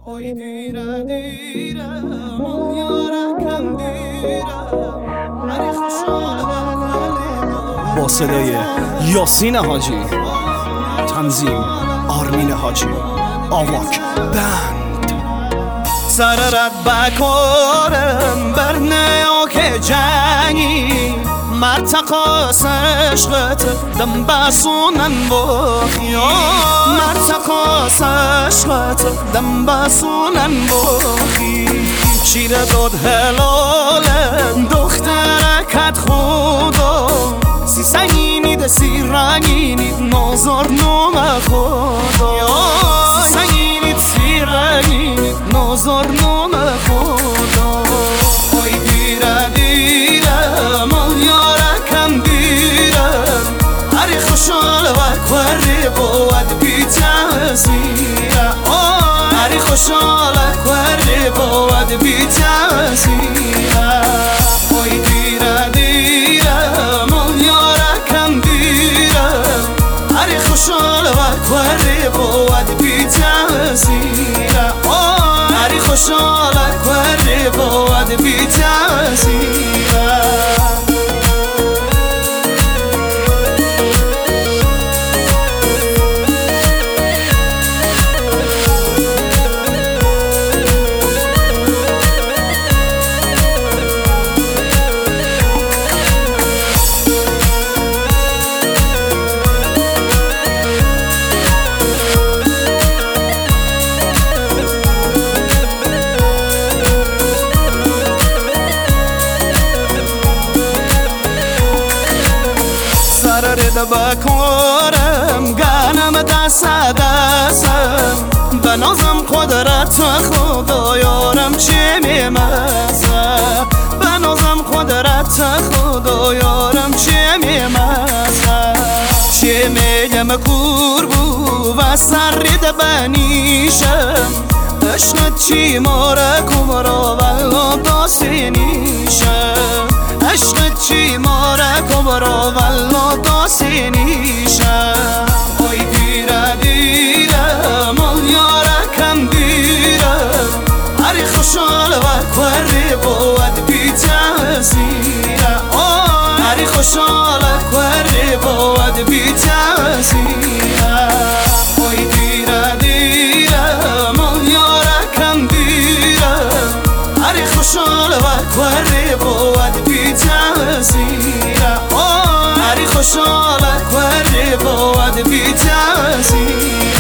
Oy dira dira mal yarakam dira علی با صدای یاسین حاجی، تنظیم آرمین حاجی، آواک بند. سررت بکارم بر نیا که جنگی مرتقاس عشقت دم بسونن با خیال، مرتقاس عشقت دم بسونن با خیال. شیر داد هلالم دخترکت خدا، سی سنگینید سی رنگینید نازار نام خدا، سی سنگینید سی رنگینید نازار نام خدا. اوی دیره دیره مال یارکم دیره هری خوشحال و کوری بود بی تأثیره، هری خوشحال و کوری بود بی تأثیره. اوی دیره دیره مال یارکم دیره هری خوشحال و کوری بود بی تأثیره، هری خوشحال و کوری بود بی تأثیره. سررد بکارم گنم دست دستم بنازم قدرت خدا یارم چه میمزه، بنازم قدرت خدا یارم چه میمزه. چه میگم قربو و سررد بنیشم عشقت چی ماره کمرا والله داستی نیشم، عشقت چی ماره کمرا والله داستی نیشم. اوی دیره دیره مال یارکم دیره هری خوشحال و کوری بود بی تأثیره، هری خوشحال و کوری بود بی تأثیره. اوی دیره دیره مال یارکم دیره هری خوشحال و کوری بود بی تأثیره، هری خوشحال و کوری بود بی تأثیره.